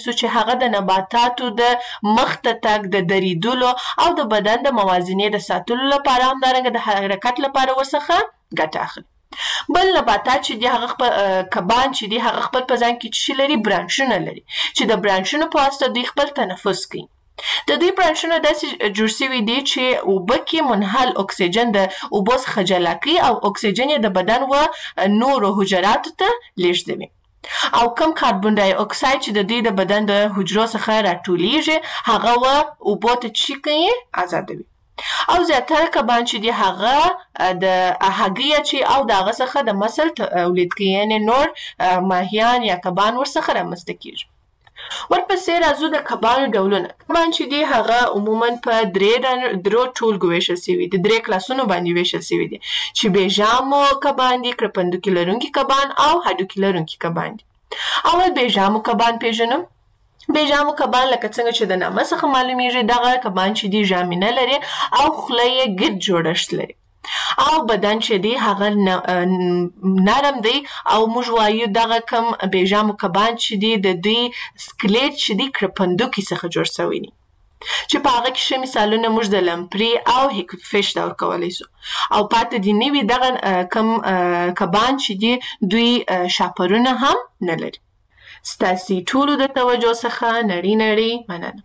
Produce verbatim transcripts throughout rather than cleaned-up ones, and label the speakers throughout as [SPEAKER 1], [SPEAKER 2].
[SPEAKER 1] نیسو چې هغه د نباتاتو د مخته تګ د دریدلو او د بدن د موازنې د ساتلو لپاره همدارنګه د حرکت لپاره ورڅخه ګټه اخلي. بل نباتات چې دي هغه خپل کبان چې دي هغه خپل په ځان کې څه لري؟ برانشونه لري چې د برانشونو په واسطه دوی خپل تنفس کوي. د دوی برانشونه داسې جوړ شوي دي چې اوبه کې منحل اکسیجن د اوبو څخه جلا کوي او اکسیجن یې د بدن و نورو حجراتو ته لیږدوي. او کم کاربن ډای اکساید چې د دوی د بدن د حجرو څخه راټولیږي هغه و اوبو ته چی کوي؟ آزادوي. او زیاتره کبان چې دي هغه د هګۍ اچي او د هغه څخه د مسل تولید کوي، یعنې نور ماهیان یا کبان ورڅخه رامنځته کیږي. ورپسې راځو د کبانو ډولونه. کبان چې دي هغه عموما په درې درو ټولګو ویشل سوي دي، درې کلاسونو باندې ویشل سوي دي چې بېژامو کبان دي، کرپندوکي لرونکي کبان او هډوکي لرونکي کبان دي. اول بېژامو کبان پیژنم. بېژامو کبان لکه څنګه چې د نامه څخه معلومیږي دغه کبان چې دي ژامې نه لري او خوله یې ګرد جوړښت لري او بدن چې دی هغه نرم دی او موږ وایو دغه کم بېژامو کبان چې دی د دوی سکلیټ چې دی کرپندوکي څخه جوړ شوی دی چې په هغه کې ښه مثالونه موږ د لمپري او هیکفش ته ورکولی سو. او پاتې دي نوي دغه کم کبان چې دي دوی شاپرونه هم نه لري. ستاسې ټولو د توجه څخه نړۍ نړۍ مننه.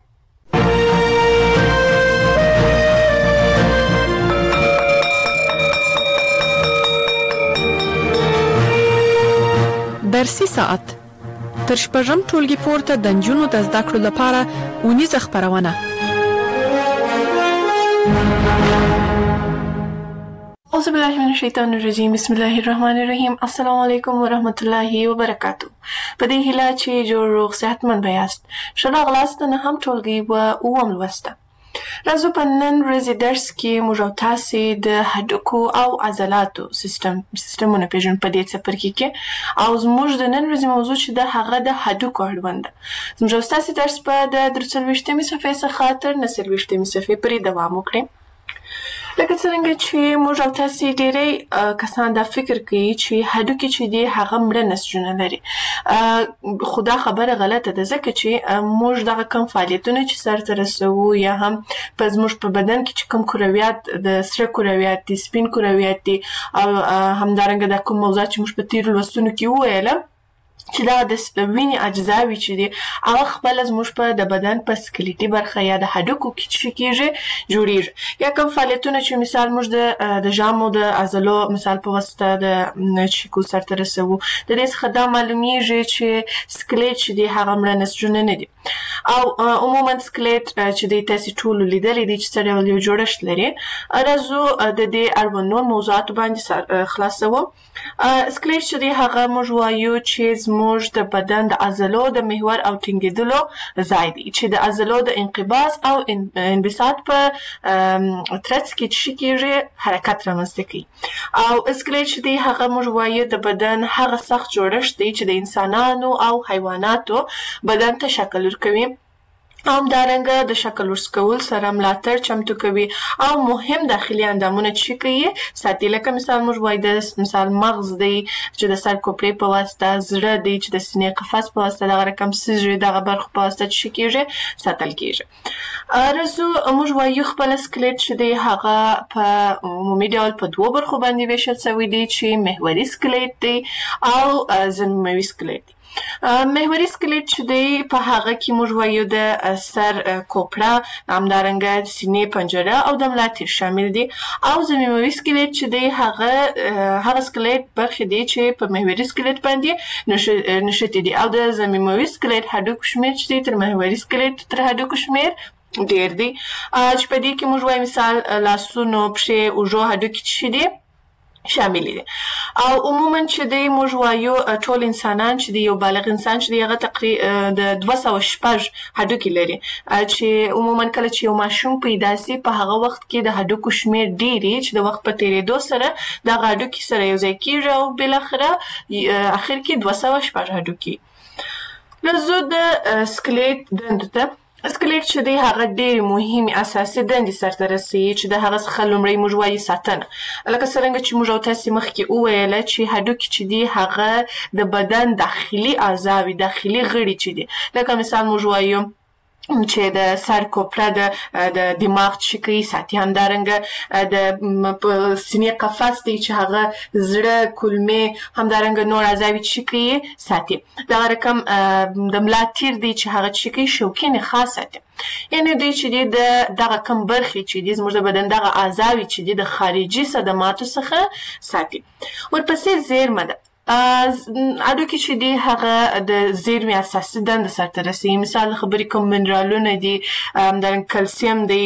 [SPEAKER 2] درسي ساعت تر شپږم ټولګي پورته د نجونو د زده کړو لپاره اونیزه خپرونه.
[SPEAKER 1] اعوذ بالله من الشیطان الرجیم، بسم الله الرحمن الرحیم. السلام علیکم ورحمت الله وبرکاتو. په دې هیله چې جوړ روغ صحتمند به یاست. ښه راغلاست د نهم ټولګي و اووم لوسته. راځو په نن ورځې درس کې موږ او تاسې د هډوکو او عضلاتو سیستم سیستمونه پېژنو په دې څپرکي کې. او زموږ د نن ورځې موضوع چې ده هغه د هډوکو اړوند ده. زموږ او ستاسې درس به د درې څلوېښتمې صفحې څخه تر نهه څلوېښتمې صفحې پورې دوام وکړي. لکه څرنګه چې موږ او تاسې ډېری کسان دا فکر کوي چې هډوکي چې دي هغه مړه نسجونه لري، خو دا خبره غلطه ده ځکه چې موږ دغه کم فعالیتونه چې سرته رسوو یا هم په زموږ په بدن کې چې کوم کرویات د سره کرویات دي، سپین کرویات دي او همدارنګه دا کوم موضوعات چې موږ په تېرو لوستونو کې وویله چې دا د وینې اجزاوې چې دي هغه خپله زموږ په د بدن په سکلیټي برخه یا د هډوکو کې چې کېږي جوړېږي. یا کوم فعالیتونه چې مثال موږ د د ژامو د عضلو مثال په واسطه د چیکو سرته رسوو، د دې څخه دا معلومیږي چې سکلیټ چې دی هغه مړه نسجونه نه دي. او عموما سکلیټ چې دی تاسې ټولو لیدلی دی چې څه ډول یو جوړښت لري. راځو د دې اړوند نور موضوعاتو باندې خلاصوو. سکلیټ چې دی هغه موږ وایو چې زموږ د بدن د عضلو د محور او ټینګېدلو ځای دی چې د عضلو د انقباض او انبساط په ترڅ کې چې کېږي حرکت رامنځته کوي. او سکلیټ چې دی هغه موږ وایو د بدن هغه سخت جوړښت دی چې د انسانانو او حیواناتو بدن ته شکل ورکوي او همدارنګه د شکل ورکول سره ملاتړ چمتو کوي او مهم داخلي اندامونه چې کوي ساتي. لکه مثال موږ وایو د مثال مغز دی چې د سر کوپړې په واسطه، زړه دی چې د سینې قفس په واسطه، دغه رقم سږي دغه برخو په واسطه چې کېږي ساتل کېږي. راځو موږ وایو خپله سکلیټ چې دی هغه په عمومي ډول په دوو برخو باندې ویشل شوی دی چې محوري سکلیټ دی او ضمیموي سکلیټ دی. محوري سکلیټ چې دی په هغه کې موږ وایو د سر کوپړه، همدارنګه د سینې پنجره او د ملا تیر شامل دي. او ضمیموي سکلیټ چې دی هغه هغه سکلیټ برخې دي چې په محوري سکلیټ باندې نښتي دي. او د ضمیموي سکلیټ هډوکو شمېر چې دی تر محوري سکلیټ تر هډوکو شمېر ډېر دی. چې په دې کې موږ وایو مثال لاسونو، پښې، اوږو هډوکي چې دي شامل دي. او عموما چې دی موږ وایو ټول انسانان چې دی یو بالغ انسان چې دی هغه تقریبا د دوه سوه شپږ هډوکي لري چې عموما کله چې یو ماشوم پیدا سي په هغه وخت کې د هډوکو شمېر ډېر چې د وخت په تېرېدو سره دغه هډوکي سره یو ځای کېږي او بالاخره اخر کې دوه سوه شپږ هډوکي. راځو د سکلیټ دندو ته. سکلیټ چې دی هغه ډېرې مهمې اساسي دندې سرته رسوي چې د هغه څخه لومړی موږ وایي ساتنه. لکه څرنګه چې موږ او تاسې مخکې وویله چې هډوکي چې دي هغه د بدن داخلي اعضا وي، داخلي غړي چې دي. لکه مثال موږ وایو چې د سر کوپړه د د دماغ چې کوي ساتي، همدارنګه د سینې قفس دی چې هغه زړه، کولمې، همدارنګه نور اعضاوي چې کوي ساتي. دغه رقم د ملا تیر دی چې هغه چې کوي شوکي نخاع ساتي. یعنې دوی چې دي د دغه کم برخې چې دي زموږ د بدن دغه اعضاوي چې دي د خارجي صدماتو څخه ساتي. ورپسې زیرمه ده. هډوکي چې دي هغه د زیرمې اساسي دنده سرته رسوي. مثال خبرې کوم منرالونه دي، همدارنګه کلسیم دی،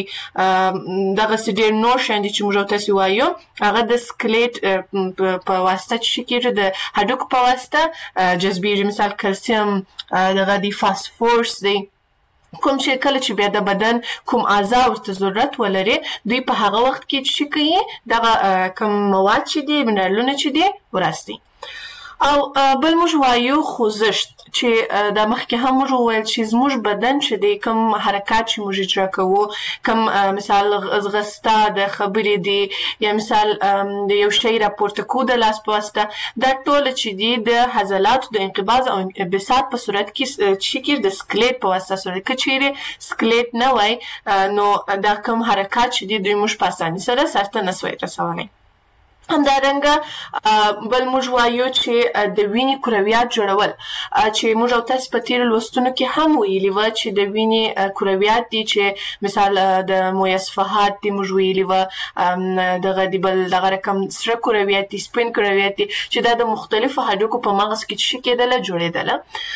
[SPEAKER 1] دغسې ډېر نور شیان دي چې موږ او تاسې وایو هغه د سکلیټ په واسطه چې کېږي، د هډوکو په واسطه جذبېږي. مثال کلسیم دغه دی، فاسفورس دی، کوم چې کله چې بیا د بدن کوم اعضا ورته ضرورت ولري دوی په هغه وخت کې چې کوي دغه کوم مواد چې دي، منرالونه چې دي وراسي. او بل موږ وایو خوځښت، چې دا مخکې هم موږ وویل چې زموږ بدن چې دی کوم حرکات چې موږ اجرا کوو، کوم مثال ځغسته د خبرې دی، یا مثال د یو شی راپورته کوو د لاس په واسطه، دا ټوله چې دي د عضلاتو د انقباض او انبساط په صورت کې چې کېږي د سکلیټ په واسطه صورت. که چیرې سکلیټ نه وای نو دا کوم حرکات چې دي دوی موږ په اسانۍ سره سرته نسوای رسولی. همدارنګه بل موږ وایو چې د وینې کرویات جوړول، چې موږ او تاسې په تېرو لوستونو کې هم ویلي وه چې د وینې کرویات دي چې مثال د مویه صفحات دي، موږ ویلي وه دغه دي، بل دغه رقم سره کرویات دي، سپین کرویات دي، چې دا د مختلفو هډوکو په مغز کې چې کېدله جوړېدله.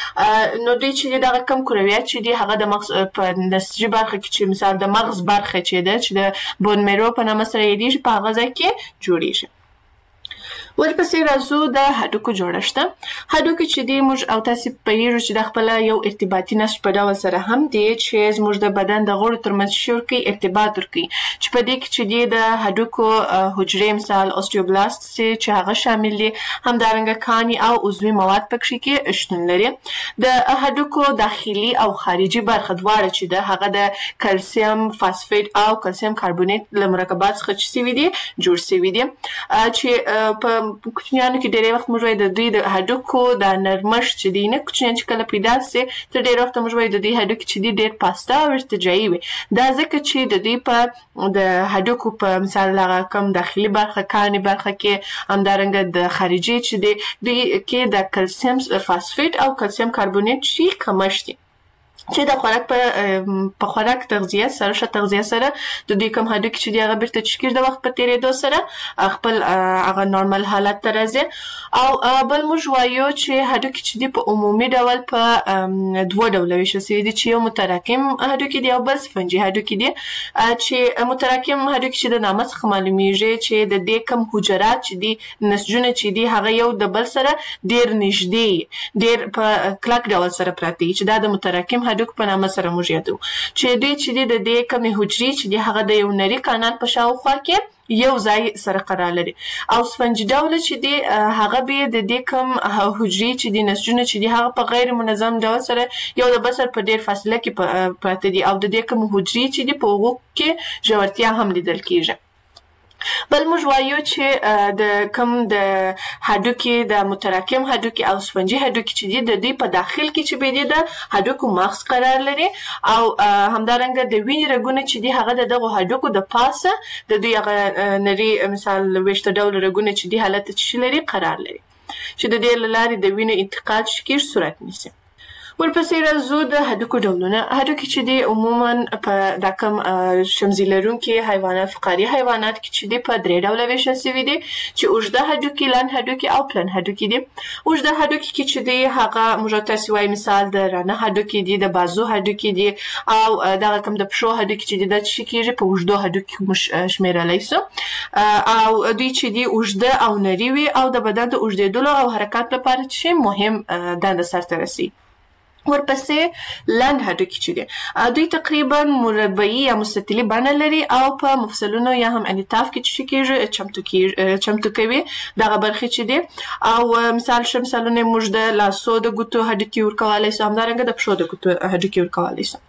[SPEAKER 1] نو دوی چې دغه کم کرویات چې دي هغه د مغز په نسجي برخه کې چې مثال د مغز برخه چې ده چې د بون میرو په نامه سره یادېږي په هغه ځای کې جوړېږي. ورپسې راځو د هډوکو جوړښت. هډوکي چې دي موږ او تاسې پوهېږو چې دا خپله یو ارتباطي نسج په ډول سره هم دي چې زموږ د بدن د غړو ترمنځ څه ورکوي، ارتباط ورکوي، چې په دې کې چې دي د هډوکو حجرې مثال اوسټیوبلاست چې هغه شامل دي، همدارنګه کاني او عضوي مواد پکښې کې شتون لري. د هډوکو داخلي او خارجي برخه دواړه چې ده هغه د کلسیم فاسفیټ او کلسیم کاربونیټ له مرکبات څخه چې سوي دي جوړ سوي دي، چې په کوچنیانو کې ډېری وخت موږ وایو د دوی د هډوکو د نرمښت چې دی، نه کوچنیان چې کله پیدا سي تر ډېر وخته موږ وایو د دوی هډوکي چې دي ډېر پاسته او ارتجاعي وي. دا ځکه چې د دوی په د هډوکو په مثال هغه کوم داخلي برخه، کاني برخه کې، همدارنګه د خارجي چې دی دوی کې د کلسیم فاسفیټ او کلسیم کاربونیټ چې کمښت دي، چې د خوراک په په خوراک تغذیه سره ښه تغذیه سره د دوی کوم هډوکي چې دي هغه بېرته چې کېږي د وخت په تېرېدو سره خپل هغه نارمل حالت ته راځي. او بل موږ وایو چې هډوکي چې دي په عمومي ډول په دوه ډوله ویشل سوي دي، چې یو متراکم هډوکي دي او بل سفنجي هډوکي دي. چې متراکم هډوکي چې د نامه څخه معلومیږي چې د دې کوم حجرات چې دي، نسجونه چې دي هغه یو د بل سره ډېر نږدې، ډېر په کلک ډول سره پراته دي، چې دا د متراکم هډوکو په نامه سره موږ یادو. چې دوی چې دي د دې کمې حجرې چې دي هغه د یو نري کانال په شاوخوا کې یو ځای سره قرار لري. او سفنجي ډوله چې دي هغه به د دې کم حجرې چې دي، نسجونه چې دي هغه په غیر منظم ډول سره یو د بل سره په ډېر فاصله کې پراته دي، او د دې کم حجرې چې دي په هغو کې ژورتیا هم لیدل کېږي. بل موږ وایو چې د کم د هډوکي د متراکم هډوکي او سفنجي هډوکي چې دي د دوی په داخل کې چې به دي د هډوکو مغز قرار لري، او همدارنګه د وینې رګونه چې دي هغه د دغو هډوکو د پاسه د دوی هغه نري مثال ویشته ډول رګونه چې دي حالت چې لري قرار لري، چې د دې له لارې د وینې انتقال چې کېږي صورت نیسي. ورپسې راځو د هډوکو ډولونه. هډوکي چې دي عموما په دا کوم شمزي لرونکي حیوانات، فقاري حیوانات کې چې دي په درې ډوله ویشل سوي دي، چې اوږده هډوکي، لنډ هډوکي او پلن هډوکي دي. اوږده هډوکي کې چې دي هغه موږ تاسې وایي مثال د رانه هډوکي دي، د بازو هډوکي دي، او دغه کوم د پښو هډوکي چې دي دا چې کېږي په اوږدو هډوکي کې موږ شمېرلی سو. او دوی چې دي اوږده او نري وي او د بدن د اوږدېدلو او حرکات لپاره چې مهم دنده سرته رسي. ورپسې لنډ هډوکي چې دي دوی تقریبا مربعي یا مستطیلي بڼه لري، او په مفصلونو یا هم انعطاف کې چې کېږي چمتو کېږي چمتو کوي دغه برخې چې دي. او مثال ښه مثالونه موږ د لاسو د ګوتو هډوکي ورکولی سو، همدارنګه د پښو د ګوتو هډوکي ورکولی سو.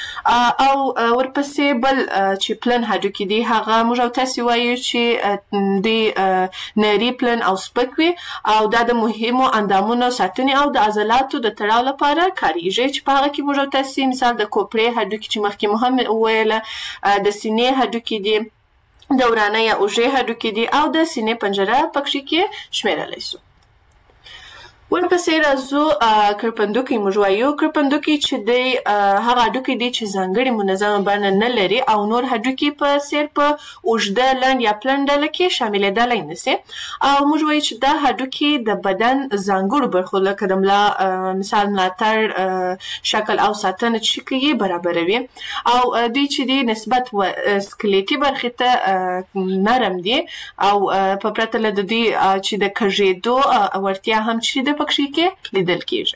[SPEAKER 1] او ورپسې بل چې پلن هډوکي دي هغه موږ او تاسې وایو چې د نري پلن او سپک وي او دا د مهمو اندامونو ساتنې او د عضلاتو د تړاو لپاره کارېږي چې په هغه کې موږ او تاسې مثال د کوپړې هډوکي چې مخکې مو هم وویله، د سینې هډوکي دي، د ورانه یا اوږې هډوکي دي او د سینې پنجره پکښې کې شمیرلی سو. ورپسې راځو کرپندوکي موږ وایو. کرپندوکي چې دی هغه هډوکي دی چې ځانګړې منظمه بڼه نه لري او نور هډوکي په څېر په اوږده، لنډ یا پلن ډله کې شاملېدلی نسي. او موږ وایو چې دا هډوکي د بدن ځانګړو برخو لکه د ملا مثال ملاتړ، شکل او ساتنه چې کوي برابروي. او دوی چې دی نسبت سکلیټي برخې ته نرم دي او په پرته له د دوی چې د کږېدو وړتیا هم چې د پکښې کې لیدل کېږي.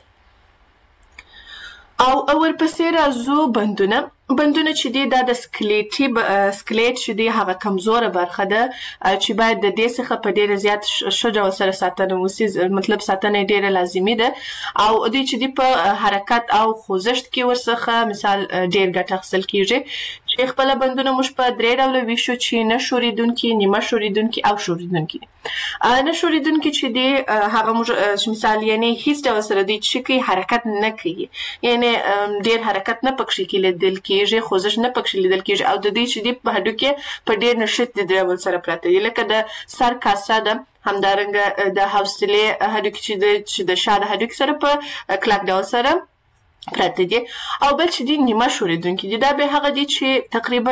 [SPEAKER 1] او ورپسې راځو بندونه. بندونه چې دی دا د سکلیټي سکلیټ چې دی هغه کمزوره برخه ده چې باید د دې څخه په ډېره زیات ښه ډول سره ساتنه وسي، مطلب ساتنه یې ډېره لازمي ده. او دوی چې دی په حرکت او خوځښت کې ورڅخه مثال ډېر ګټه اخیستل کېږي چې خپله بندونه موږ په درې ډوله ویشو چې نه ښورېدونکي، نیمه ښورېدونکي او ښورېدونکي دي. نه ښورېدونکي چې دی هغه موږ مثال یعنې هېڅ ډول سره دوی چې کوي حرکت نه کوي، یعنې ډېر حرکت نه پکښې کې لیدل کېږي، خوځښت نه پکښې لیدل کېږي. او د دې چې دی په هډوکي په ډېر نښتې ډول سره پراته دي، لکه د سر کاسه ده، همدارنګه د حوصلې هډوکي چې د چې د شا د هډوکي سره په کلک ډول سره پراته دي. او بل چې دي نیمه ښورېدونکي دي، دا به هغه دي چې تقریبا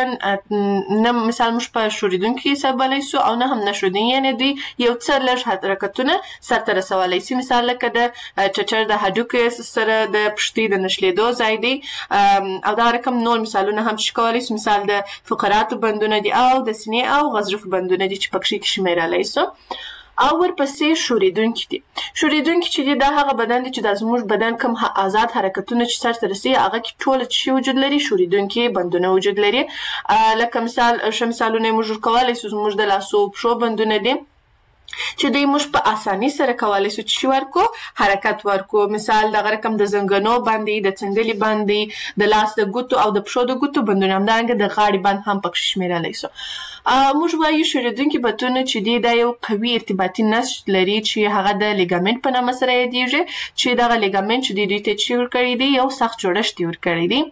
[SPEAKER 1] نه مثال موږ په ښورېدونکي حسابولی سو او نه هم نه ښورېدونکي، یعنې دوی یو څه لږ حرکتونه سرته رسولی سي. مثال لکه د ټټر د هډوکي سره د پښتۍ د نښلېدو ځای دی او دا رقم نور مثالونه هم چې کولی سو. مثال د فقراتو بندونه دي او د سینې او غضروف بندونه دي چې پکښې کې شمیرلی سو. او ورپسې ښورېدونکي دي. ښورېدونکي چې دي دا هغه بدن دی چې دا زموږ بدن کوم آزاد حرکتونه چې سرته رسوي هغه کې ټوله چې وجود لري ښورېدونکي بندونه وجود لري. لکه مثال ښه مثالونه یې موږ ورکولی سو، زموږ د لاسو پښو بندونه دي چې دوی موږ په اساني سره کولی سو چې ورکو حرکت ورکو. مثال دغه رقم د زنګنو بند دی، د څنډلې بند دی، د لاس د ګوتو او د پښو د ګوتو بندونه، همدارنګه د غاړې بند هم پکښې شمیرلی سو. موږ وایو ښورېدونکي بندونه چې دی دا یو قوي ارتباطي نسج لري چې هغه د لیګامنټ په نامه سره یادېږي، چې دغه لیګامنټ چې دی دوی ته چې ورکړی دی یو سخت جوړښت یې ورکړی دی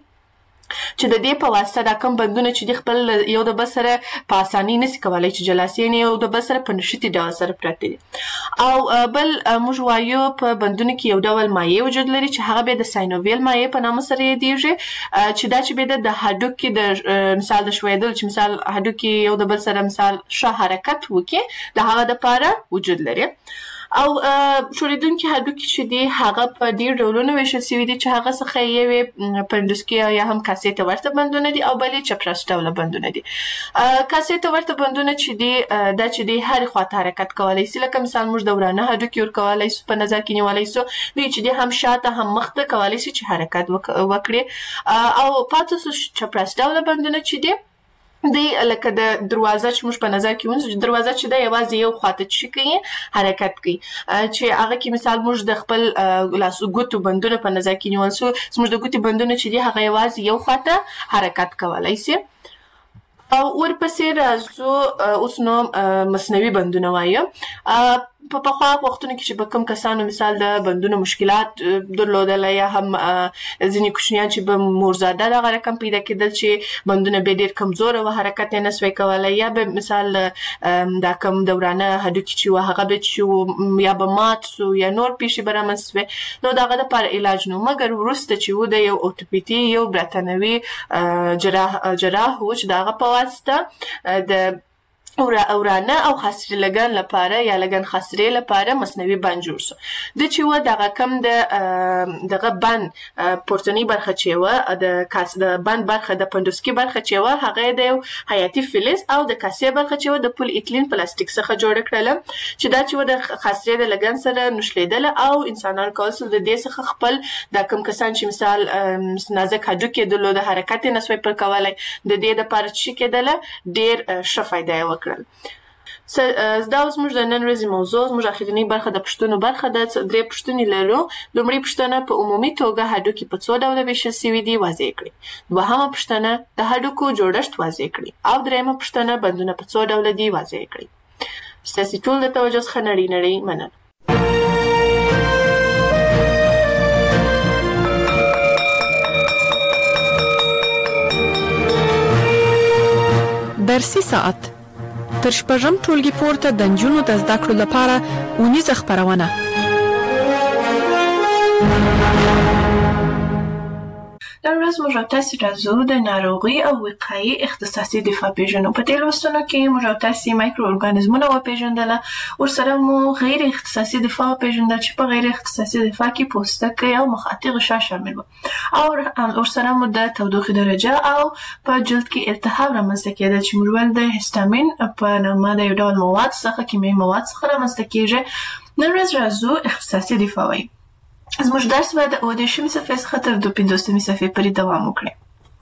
[SPEAKER 1] چې د دې په واسطه دا کوم بندونه چې دی خپل یو د بل سره په اساني نسي کولی چې جلا سي، یعنې یو د بل سره په نښتي ډول سره پراته دي. او بل موږ وایو په بندونو کې یو ډول مایع وجود لري چې هغه بیا د ساینوویل مایع په نامه سره یادېږي، چې دا چې بیا د هډوکي د مثال د ښویېدلو چې مثال هډوکي یو د بل سره مثال ښه حرکت وکړي د هغه دپاره وجود لري. او ښورېدونکي هډوکي چې دي هغه په ډېر ډولونو ویشل سوي دي چې هغه څخه یو پنډوسکي یا هم کاسې ته ورته بندونه دي او بل یې چپراس ډوله بندونه دي. کاسې ته ورته بندونه چې دي دا چې دي هرې خواته حرکت کولی سي، لکه مثال موږ د ورانه هډوکي ورکولی سو، په نظر کې نیولی سو. دوی چې دي هم شاته هم مخته کولی سي چې حرکت وکړي. او پاته سو چپراس ډوله بندونه چې دي دی لکه د دروازه چې موږ په نظر کې ونیسو، دروازه چې ده یوازې یو خواته چې کوي حرکت کوي، چې هغه کې مثال موږ د خپل لاسو ګوتو بندونه په نظر کې نیول سو، زموږ د ګوتې بندونه چې دي هغه یوازې یو خواته حرکت کولی سي. او ورپسې راځو اوس نو مصنوعي بندونه وایو. په پخوا وختونو کې چې به کوم کسانو مثال د بندونو مشکلات درلودله یا هم ځینې کوچنیان چې به مورزاده دغه رقم پیدا کېدل چې بندونه به ډېر کمزوره و، حرکت یې نه سوی کولی، یا به مثال دا کوم د ورانه هډوکي چې و هغه به چې یا به مات سو یا نور پیښې به رامنځته سوې، نو د هغه دپاره علاج نو. مګر وروسته چې و د یو اوتوپیتي یو برتانوي جراح جراح و چې د هغه په واسطه د ورانه او خاصرې لګن لپاره یا لګن خاصرې لپاره مصنوعي بند جوړ سو. د چې و دغه کم د دغه بند پورتنۍ برخه چې و د کاس د بند برخه د پنډوسکي برخه چې و هغه د یو حیاتي فلز او د کاسې برخه چې و د پول ایتلین پلاستیک څخه جوړه کړله، چې دا چې و د خاصرې د لګن سره نښلېدله او انسانان کولی سول د دې څخه خپل دا کوم کسان چې مثال نازک هډوکي یې درلوده حرکت یې نه سوی پر کولی، د دې دپاره چې کېدله ډېر ښه فایده یې وکړل. دا زموږ د نن ورځې موضوع، زموږ اخرنۍ برخه د پوښتنو برخه ده. درې پوښتنې لرو. لومړۍ پوښتنه: په عمومي توګه هډوکي په څو ډوله ویشل سوي دي؟ واضح کړئ. دوهمه پوښتنه: د هډوکو جوړښت واضح کړئ. او درېیمه پوښتنه: بندونه په څو ډوله دي؟ واضح کړئ. ستاسې ټول د توجه څخه نړۍ نړۍ مننه.
[SPEAKER 2] درسي ساعت تر شپږم ټولګي پورته د نجونو د زده کړو لپاره اونیزه خپرونه.
[SPEAKER 1] نن ورځ موږ او تاسې راځو د ناروغۍ او وقایې اختصاصي دفاع پېژنو. په دې لوستونو کې موږ او تاسې مایکرو ارګانیزمونه وپېژندله، ورسره مو غیر اختصاصي دفاع وپېژندل چې په غیر اختصاصي دفاع کې پوستکی او مخاطي غشا شامل وو، او ورسره مو د تودوخې درجه او په جلد کې التهاب رامنځته کېدل چې موږ ویل د هیستامین په نامه د یو ډول مواد څخه کیمیاوي مواد څخه رامنځته کېږي. نن ورځ راځو اختصاصي دفاع وایي. زموږ درس به د اووه دېرشمې صفحې څخه تر دوه پنځوسمې صفحې پورې دوام وکړي.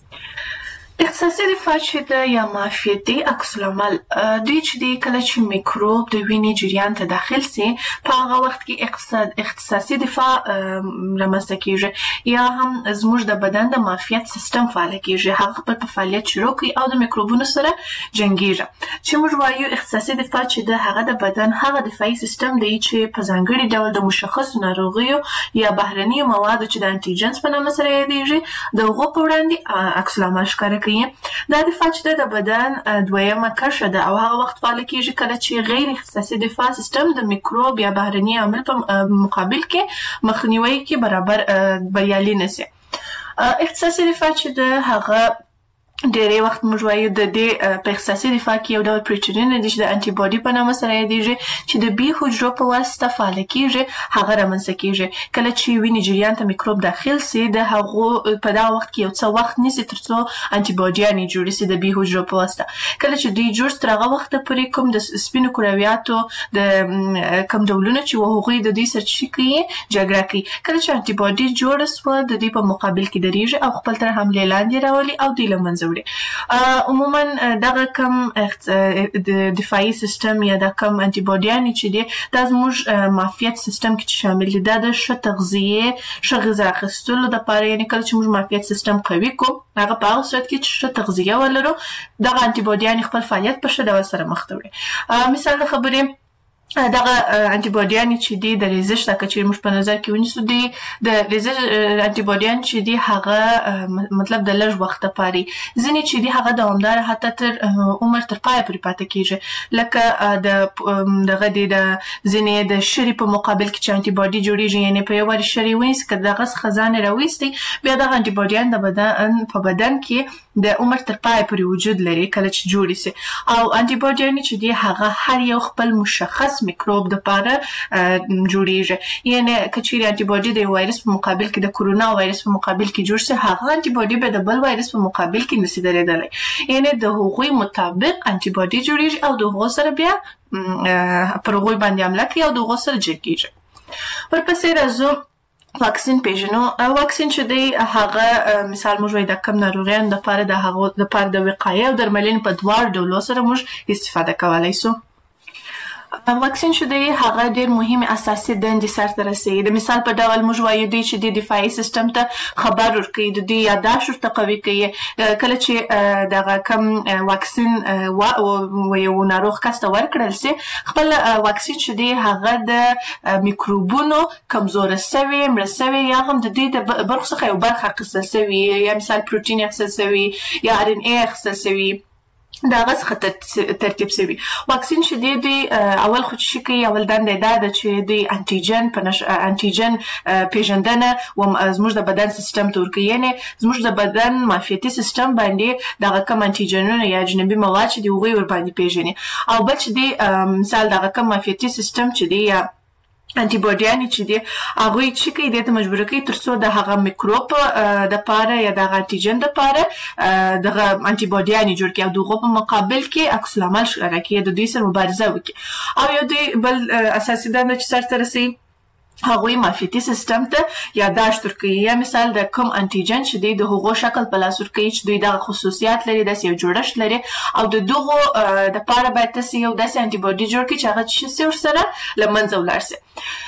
[SPEAKER 1] اختصاصي دفاع چې ده یا معافیتي عکس العمل دوی چې دی کله چې میکروب د وینې جریان ته داخل سي په هغه وخت کې اقتصاد اختصاصي دفاع رامنځته کېږي، یا هم زموږ د بدن د معافیت سیستم فعال کېږي، هغه خپل په فعالیت شروع کوي او د میکروبونو سره جنګېږي. چې موږ وایو اختصاصي دفاع چې ده هغه د بدن هغه دفاعي سیستم دی چې په ځانګړي ډول د مشخصو ناروغیو یا بهرنیو موادو چې د انټيجنز په نامه سره یادېږي د هغو په وړاندې عکس العمل ښکاره کوي. دا دفاع چې د بدن دویمه کرښه ده او هغه وخت فعال کېږي کله چې غیر اختصاصي دفاع سیستم د میکروب یا بهرني عامل په مقابل کې مخنیوي کې برابر بریالي نشي. اختصاصي دفاع چې ده هغه ډېری وخت موږ وایو د دې په اختصاصي دفاع کې یو ډول پروټینونه دي چې د انټي باډي په نامه سره یادېږي چې د بي حجرو په واسطه فعال کېږي، هغه رامنځته کېږي کله چې وینې جریان ته میکروب داخل سي. د هغو په دغه وخت کې یو څه وخت نیسي تر څو انټي باډیانې جوړې سي د بي حجرو په واسطه. کله چې دوی جوړ تر هغه وخته پورې کوم د سپینو کرویاتو د کوم ډولونه چې هغوی د دوی سره چې کوي جګړه کوي، کله چې انټي باډي جوړه سوه د دوی په مقابل کې درېږي او خپل تر حملې لاندې راولي او دوی له منځه وړي. عموما دغه کم د دفاعي سیستم یا د کم انټي باډیانې چې دي دا زموږ معافیت سیستم کې شامل دي. دا د ښه تغذیې ښه غذا اخیستلو دپاره، یعنې کله چې موږ معافیت سیستم قوي کړو هغه په هغه صورت کې چې ښه تغذیه ولرو دغه انټي باډیانې خپل فعالیت په ښه ډول سره مخ ته وړي. مثال د خبرې دغه انټي باډیان چې دي د ریزش د کچې موږ په نظر کې ونیسو دي د ریزش انټي باډیان چې دي هغه مطلب د لږ وخت لپاره ځینې چې دي هغه دوامدار حتی تر عمر تر پای پورې پاتې کېږي، لکه د دغه د ځینې د شری په مقابل کې چې انټي باډي جوړیږي، یعنې په یو وار شری ونیسي که دغه څخه ځان راویستي بیا دغه انټي باډیان د بدن په بدن کې د عمر تر پای پورې وجود لري کله چې جوړ شي. او انټي باډیان چې دي هغه هر یو خپل مشخص میکروب د پاره جوړیږي، یعنی کچېرې انټي باډي د وایرس په مقابل کې د کورونا وایرس په مقابل کې جوړ شي هغه انټي باډي به د بل وایرس په مقابل کې نشي درېدلی، یعنی د هغوی مطابق انټي باډي جوړیږي او د هغو سره بیا پر هغوی باندې حمله کوي او د هغو سره جنګیږي. ورپسې راځو واکسین پیژنو. واکسین چې دی هغه مثال موږ وایو د کم ناروغیانو دپاره د هغو دپاره د وقایې او درملنې په دواړو ډولو سره موږ استفاده کولی سو. واکسین چې دی هغه ډېر مهم اساسي دندې سرته رسوي. د مثال په ډول موږ وایو دوی چې د دفاعي سیستم ته خبر ورکوي، د دوی یاداشت ورته قوي کوي. کله چې دغه کم واکسین یو ناروغ کس ته ورکړل سي خپل واکسین چې دی هغه د میکروبونو کمزوره سوي مړه سوي یا هم د دوی د برخو څخه یو برخه اخیستل سوي، یا مثال پروټین اخیستل سوي یا ار ان اے اخیستل سوي دا هغه څخه ترتیب سوي. واکسین چې دی دوی اول خو چې کوي اول دنده دا ده چې دوی انټیجن په انټیجن پیژندنه و زموږ د بدن سیستم ته ورکوي، یعنې زموږ د بدن معافیتي سیستم باندې دغه کم انټیجنونه یا اجنبي مواد چې دي هغوی ورباندې پیژني. او بل چې دی مثال دغه کم معافیتي سیستم چې دی یا انټي باډیانې چې دي هغوی چې کوي دې ته مجبوره کوي تر څو د هغه میکروب دپاره یا دغه انټیجن دپاره دغه انټي باډیانې جوړ کړي او د هغو په مقابل کې عکس العمل ښکاره کړي، د دوی سره مبارزه وکړي. او یو دوی بل اساسي دنده چې سرته رسوي هغوی معافیتي سیستم ته یاداشت ورکوي، یا مثال د کوم انټیجن چې دی د هغو شکل په لاس ورکوي چې دوی دغه خصوصیات لري، داسې یو جوړښت لري او د دغو دپاره باید تاسې یو داسې انټي باډي جوړ کړي چې هغه څه شي ورسره له منځه ولاړ شي.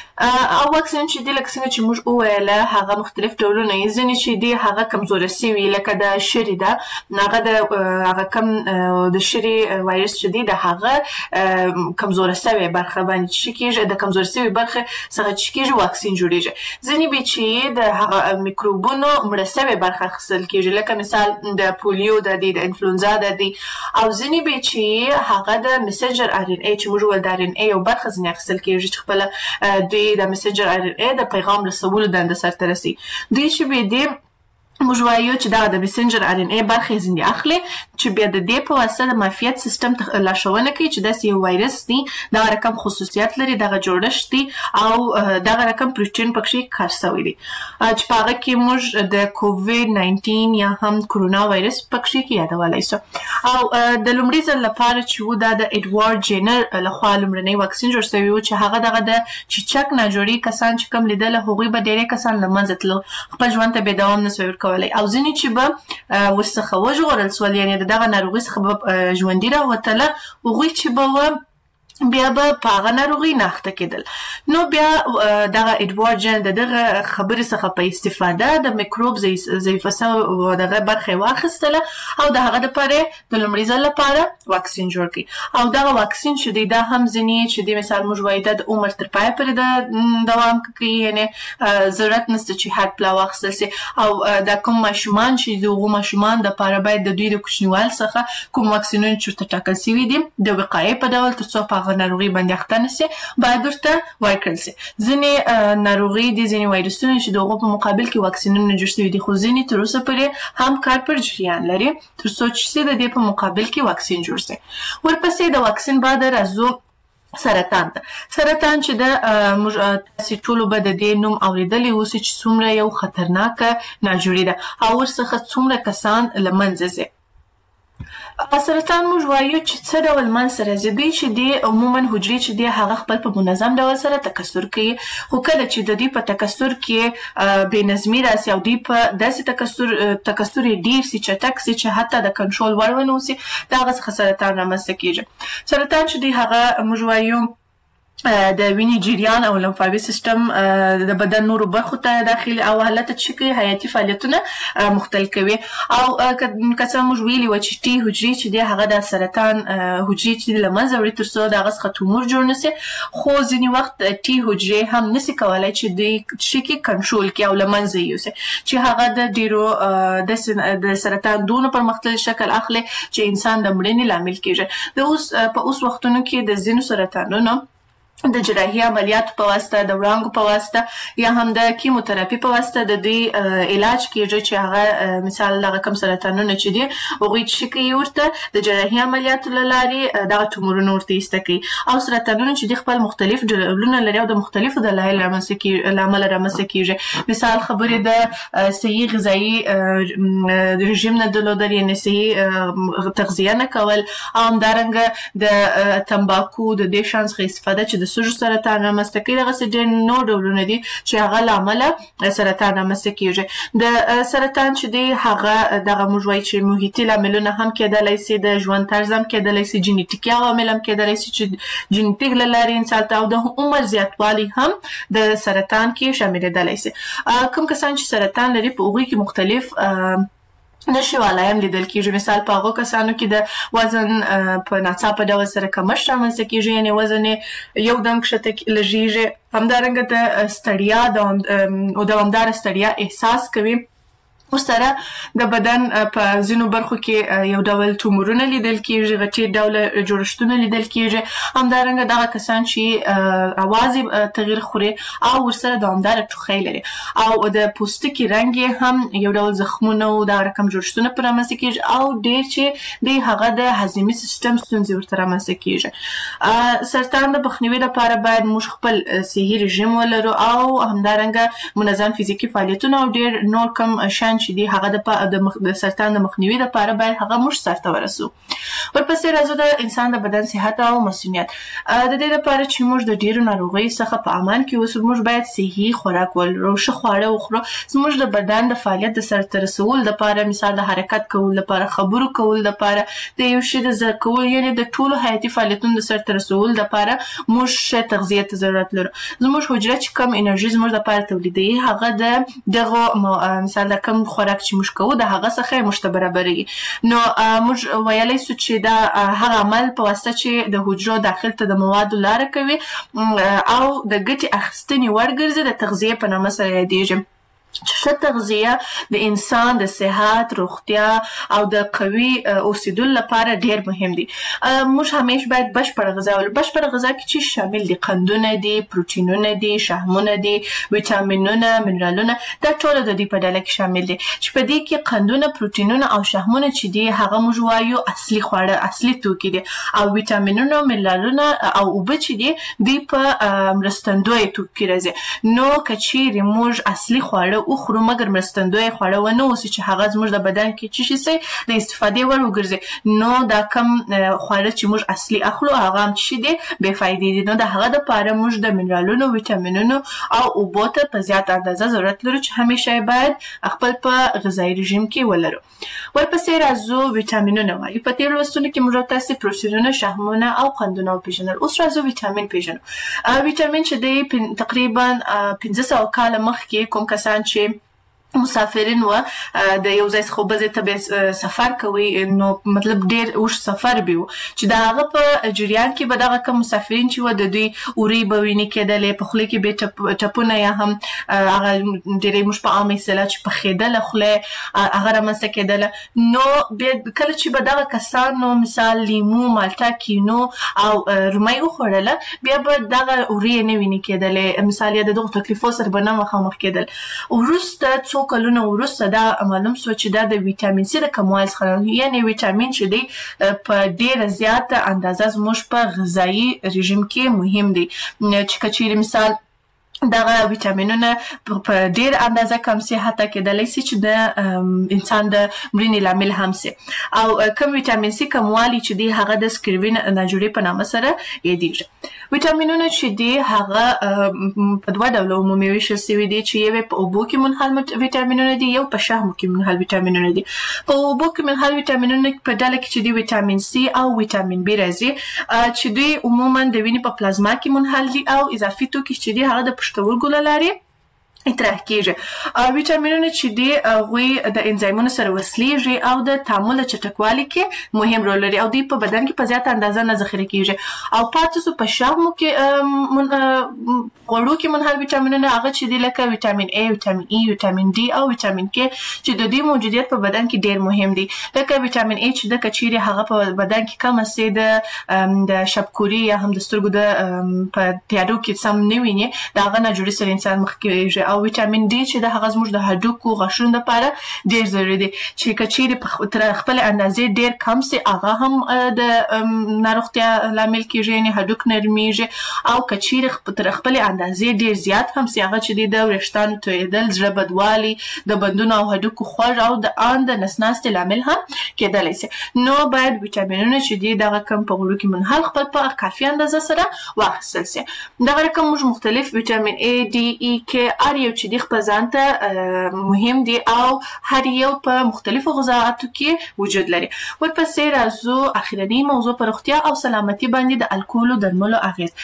[SPEAKER 1] او واکسین چې دی لکه څنګه چې موږ وویله هغه مختلف ډولونه یې، ځینې چې دی هغه کمزوره سوي لکه د شري ده، هغه د هغه کم د شري وایرس چې دی د هغه کمزوره سوي برخه باندې چې کېږي، د کمزوره سوي برخه څخه چې کېږي واکسین جوړېږي. ځینې بیا چې د هغه میکروبونو مړه سوي برخه اخیستل کېږي لکه مثال د پولیو د دی، د انفلونزا د دی، او ځینې بیا چې هغه د مسنجر آر ان اي چې موږ ویل د آر ان اي یو برخه ځینې اخیستل کېږي چې خپله دوی د مسنجر آر ان اي د پیغام رسولو دنده سرته رسي. دوی چې بیا دی موږ وایو چې دا د مسنجر آر ان اي برخې ځینې اخلي چې بیا د دې په واسطه د معافیت سیستم ته لارښوونه کوي چې داسې یو وایرس دی، دغه رقم خصوصیات لري، دغه جوړښت دی او دغه رقم پروټین پکې کار شوی دی چې په هغه کې موږ د کووید ناینټین یا هم کرونا وایرس پکې کې یادولی سو. او د لومړي ځل لپاره چې و دا د اډوارډ جینر لخوا لومړنی واکسین جوړ شوی و چې هغه دغه د چیچک ناجوړي کسان چې کوم لیدل هغوی به ډېری کسان له منځه تلل، خپل ژوند ته بې دوام نه سوی ورکولی، او ځینې چې به ورڅخه وژغورل سول یعنې د دغه ناروغۍ څخه به ژوندي راوتله، هغوی چې به و بیا به په هغه ناروغۍ نه اخته کېدل. نو بیا دغه اډوارډ جن د دغه خبرې څخه په استفاده د میکروب ضعیفه سوې دغه برخه یې واخیستله او د هغه دپاره د لومړي ځل لپاره واکسین جوړ کړي. او دغه واکسین چې دی دا هم ځینې چې دی مثال موږ وایو دا د عمر تر پایه پورې د دوام کوي، یعنې ضرورت نشته چې هر پله واخیستل سي. او دا کوم ماشومان چې د هغو ماشومان دپاره باید د دوی د کوچنیوال څخه کوم واکسینونه چې ورته ټاکل سوي دي د وقایې په ډول تر څو په هغه ناروغي باندې اخته نشي باید ورته ورکړل سي. ځینې ناروغي دي، ځینې وایرسونه چې د هغو په مقابل کې واکسینونه جوړ شوي دي، خو ځینې تر اوسه پورې هم کار پر جریان لري تر څو چې د دې په مقابل کې واکسین جوړ سي. ورپسې د واکسین بعد راځو سرطان ته. سرطان چې د تاسې ټولو به د دې نوم اورېدلی اوسي چې څومره یو خطرناکه ناجوړي ده او ورڅخه څومره کسان له منځه ځي. سرطان موږ وایو چې څه ډول منځته راځي، دوی چې دی عموما حجرې چې دی هغه خپل په منظم ډول سره تکثر کوي، خو کله چې د دوی په تکثر کې بې نظمي راسي او دوی په داسې تکثر تکثر یې ډېر سي چټک سي چې حتی د کنټرول وړ ونه اوسي، د هغه څخه سرطان رامنځته کېږي. سرطان چې دی هغه موږ وایو د وینې جریان او لمفاوي سیستم د بدن نورو برخو ته داخلي او هلته چې کوي حیاتي فعالیتونه مختل کوي. او که څه موږ ویلي وه چې ټي حجرې چې دی هغه د سرطان حجرې چې له منځه وړي تر څو د هغه څخه تومور جوړ نه سي، خو ځینې وخت ټي حجرې هم نسي کولی چې دوی چې کې کنټرول کړي او له منځه یې یوسي، چې هغه د ډېرو د سرطان دونه پرمختللی شکل اخلي چې انسان د مړینې لامل کېږي. د اوس په اوس وختونو کې د ځینو سرطانونو د جراحي عملیاتو په واسطه، د وړانګو په واسطه یا هم د کیموتراپي په واسطه د دوی علاج کېږي چې هغه مثال دغه کم سرطانونه چې دي هغوی چې کوي ورته د جراحي عملیاتو له لارې دغه تومورونه ورته ایسته کوي. او سرطانونه چې دي خپل مختلف ډولونه لري او د مختلفو دلایلو له امله رامنځته کېږي. مثال خبرې د صحي غذایي رژیم نه درلودل، یعنې صحي تغذیه نه کول، او همدارنګه د تمباکو د دې شیانو څخه استفاده چې د سږو سرطان رامنځته کوي. دغسې ډېر نور ډولونه دي چې هغه له امله سرطان رامنځته کېږي. د سرطان چې دی هغه دغه موږ وایو چې محیطي لاملونه هم کېدلی سي، د ژوند طرز هم کېدلی سي، جینیټیکي عوامل هم کېدلی سي چې جینیټیک له لارې انسان ته، او د عمر زیاتوالی هم د سرطان کې شاملېدلی سي. کوم کسان چې سرطان لري په هغوی کې مختلف نشیوالی هم لیدل کېږي. مثال په هغو کسانو کې د وزن په ناڅاپه ډول سره کمښت رامنځته کېږي، یعنې وزن یې یو دم کښته لږېږي. همدارنګه د ستړیا او دوامداره ستړیا احساس کوي. ورسره د بدن په ځینو برخو کې یو ډول تومورونه لیدل کېږي، غټې ډوله جوړښتونه لیدل کېږي. همدارنګه دغه کسان چې اواز یې تغییر خوري او ورسره دوامداره ټوخی لري، او د پوستکي رنګ یې هم یو ډول زخمونه او دغه رقم جوړښتونه پرې رامنځته کېږي، او ډېر چې دی هغه د هضمي سیستم ستونزې ورته رامنځته کېږي. سرطان د مخنیوي لپاره باید موږ خپل صحي رژیم ولرو او همدارنګه منظم فزیکي فعالیتونه او ډېر نور کم شیان چې دی هغه د مخ د سرطان د مخنیوي لپاره باید هغه موږ سرته ورسو. ورپسې راځو د انسان د بدن صحت او مسؤلیت. د دې لپاره چې موږ د ډیرو ناروغیو څخه په امان کې اوسو موږ باید صحي خوراک ولرو، ښه خواړه وخورو، زموږ د بدن د فعالیت د سرته رسولو لپاره، مثال د حرکت کولو لپاره، خبرو کولو لپاره، د یو شي د زر کولو یعنی د ټولو حیاتي فعالیتونو د سرته رسولو لپاره موږ ښه تغذیه ته ضرورت لرو. زموږ حجره چې کم انرژي زموږ لپاره تولیدوي هغه د دغه مثال د کم خوراک چې موږ کوو د هغه څخه موږ ته برابرېږي. نو موږ ویلی سو چې دا هغه عمل په واسطه چې د حجرو داخل ته د موادو لاره کوي او د ګټې اخیستنې وړ ګرځي د تغذیې په نامه سره یادېږي. ښه تغذیه د انسان د صحت، روغتیا او د قوي اوسېدلو لپاره ډېر مهم دي. موږ همیش باید بشپړه غذا ولرو. بشپړه غذا کې چې شامل دي قندونه دي، پروټینونه دي، شحمونه دي، ویټامینونه، منرالونه، دا ټول د دې په ډله کې شامل دي چې په دې کې قندونه، پروټینونه او شحمونه چې دي هغه موږ وایو اصلي خواړه، اصلي توکي دي، او ویټامینونه، منرالونه او اوبه چې دي دوی په مرستندویه توکو کې راځي. نو که چیرې موږ اصلي خواړه وخورو مګر مرستندویه خواړه ونه اوسي چې هغه زموږ د بدن کې څه شي سي د استفادې وړ وګرځي، نو دا کم خواړه چې موږ اصلي اخلو هغه هم څه شي دي بې فایدې دي. نو د هغه دپاره موږ د منرالونو، ویټامینونو او اوبو ته په زیات اندازه ضرورت لرو چې همیشه یې باید خپل په غذایي رژیم کې ولرو. ورپسې راځو ویټامینونه وایو. په تېرو لوستونو کې موږ تاسې پروټینونه، شحمونه او قندونه وپېژنل. اوس راځو ویټامین پېژنو. ویټامین چې دی تقریبا پنځه سوه کاله مخکې کوم کسان چې مسافرین و د یو ځای څخه بل ځای ته سفر کوي، نو مطلب ډیر اوږد سفر به و چې د هغه په جریان کې به دغه کوم مسافرین چې و د دوی اورۍ به وینې کېدلې، په خوله کې به ټپونه یا هم هغه ډېرې موږ په عامه اصطلاح چې پخېدله خوله هغه رامنځته کېدله. نو کله چې به دغه کسان نو مثال لیمو، مالټه، کینو او رومۍ وخوړله بیا به دغه اورۍ یې نه وینې کېدلې، مثال یا د دغو تکلیفو سره به نه مخامخ کېدل. وروسته څو کلونه وروسته دا معلوم سو چې دا د ویټامین سي د کموالي څخه، یعنی ویټامین چې دی په ډیره زیاته اندازه زموږ په غذایي رژیم کې مهم دی. چې که چیرې مثال دغه ویټامینونه په ډیر اندازه کم سي، حتی کېدلی سي چې د انسان د مړینې لامل هم سي. او کم ویټامین سي کموالی چې دی هغه د سکروین ناجوړې په نامه سره یادېږي. ویټامینونه چې دی هغه په دوه ډوله عمومي ویشل سوي دي چې یو په اوبو کې منحل ویټامینونه دي، یو په شحمو کې منحل ویټامینونه دي. په اوبو کې منحل ویټامینونه په ډله کې چې دی ویټامین سي او ویټامین بي راځي چې دوی عموما د وینې په پلازما کې منحل دي، او اضافي توکي چې دی هغه د پښتورګو له لارې اطراح کېږي. ویټامینونه چې دي هغوی د انزایمونو سره وصلیږي او د تعامل د چټکوالي کې مهم رول لري او دوی په بدن کې په زیاته اندازه نه ذخیره کېږي. او پاتې سو په شحمو کې غوړو کې منحل ویټامینونه هغه چې دي لکه ویټامین A، ویټامین E، ویټامین D او ویټامین K چې د دوی موجودیت په بدن کې ډیر مهم دي. لکه ویټامین A چې د کچيري هغه په بدن کې کم سي د شبکوري یا هم د سترګو د په تیارو کې سم نه ویني، دا هغه نه جوړي سره انسان مخ کېږي. او ویټامین ډي چې د هغه زموږ د هډوکو غاښونو لپاره ډیر ضروري دی چې که چیرې تر خپل اندازې ډیر کم سي هغه هم د ناروغتیا لامل کېږي، یعنې هډوک نرمیږي. او که چیرې تر خپل اندازې ډیر زیات هم سي هغه چې دی د وریښتانو تویېدل، زړه بدوالي، د بندونو او هډوکو خوږ او د ان د نس ناستې لامل هم کېدلی سي. نو باید ویټامینونه چې دی دغه کم په غوړو کې منحل خپل په کافي اندازه سره واخیستل سي. دغه رقم موږ مختلف ویټامین A، D، E، K هر یو چې دی خپل ځان ته مهم دی او هر یو په مختلفو غذااتو کې وجود لري. ورپسې راځو اخرنۍ موضوع په روغتیا او سلامتي باندې د الکولو درملو اغیز.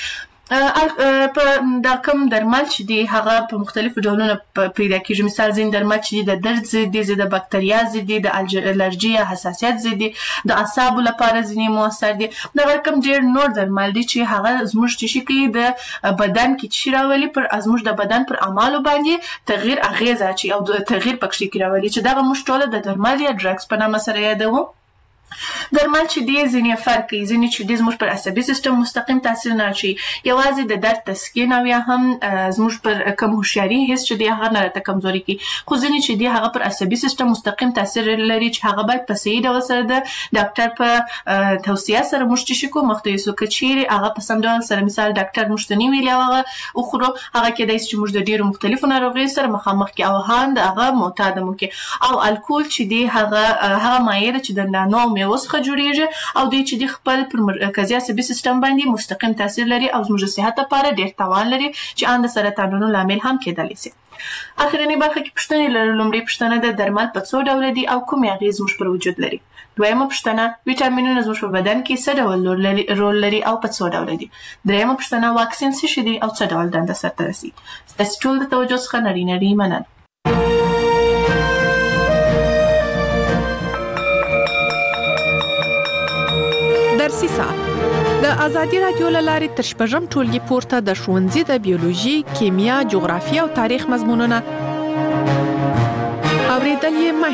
[SPEAKER 1] په دا کوم درمل چې دی هغه په مختلفو ډولونو پیدا کېږي. مثال ځینې درمل چې دی د درد ضد دي، د بکتریا ضد دي، د الرجي یا حساسیت ضد دي، د اعصابو لپاره ځینې مؤثر دي. دغه کوم ډېر نور درمل دي چې هغه زموږ څه شي کوي د بدن کې څه راولي پر زموږ د بدن پر اعمالو باندې تغییر اغیزه اچوي او تغییر پکې کې راولي چې دغه موږ ټوله د درمل یا ډرګز په نامه سره یادوو. درمل چې دی ځینې فرق کوي، ځینې چې دی زموږ پر عصبي سیستم مستقیم تاثیر نه اچوي، یوازې د درد تسکین او یا هم زموږ پر کم هوښیاري حس چې دی هغه نه راته کمزوري کوي، خو ځینې چې دی هغه پر عصبي سیستم مستقیم تاثیر لري چې هغه باید په صحیح ډول سره د ډاکټر په توصیه سره موږ چې شي کوو مخته یوسو. که چیرې هغه په سم ډول سره مثال ډاکټر موږ ته نه ویلي او هغه وخورو، هغه کېدای شي چې موږ د ډېرو مختلفو ناروغیو سره مخامخ کړي او هم د هغه معتاده مو کړي. او الکول چې دی هغه هغه مایع ده چې د دانو او میوو څخه جوړیږي او دوی چې دی خپل پر مرکزي عصبي سیستم باندې مستقیم تاثیر لري او زموږ د صحت لپاره ډېر تاوان لري چې ان د سرطانونو لامل هم کېدلی شي. اخرنۍ برخه کې پوښتنې لرو. لومړۍ پوښتنه ده درمل په څو ډوله دي او کومې اغېزې زموږ پر وجود لري؟ دویمه پوښتنه ویټامینونه زموږ په بدن کې څه ډول رول لري او په څو ډوله دي؟ دریمه پوښتنه واکسین څه شی دی او څه ډول دنده سرته رسي؟ ستاسو ټول د توجه څخه نړۍ نړۍ مننه.
[SPEAKER 2] درسي ساعت د ازادي رادیو له لارې تر شپږم ټولګي پورته د ښوونځي د بیولوژي، کیمیا، جغرافیه او تاریخ مضمونونه اوریدل یې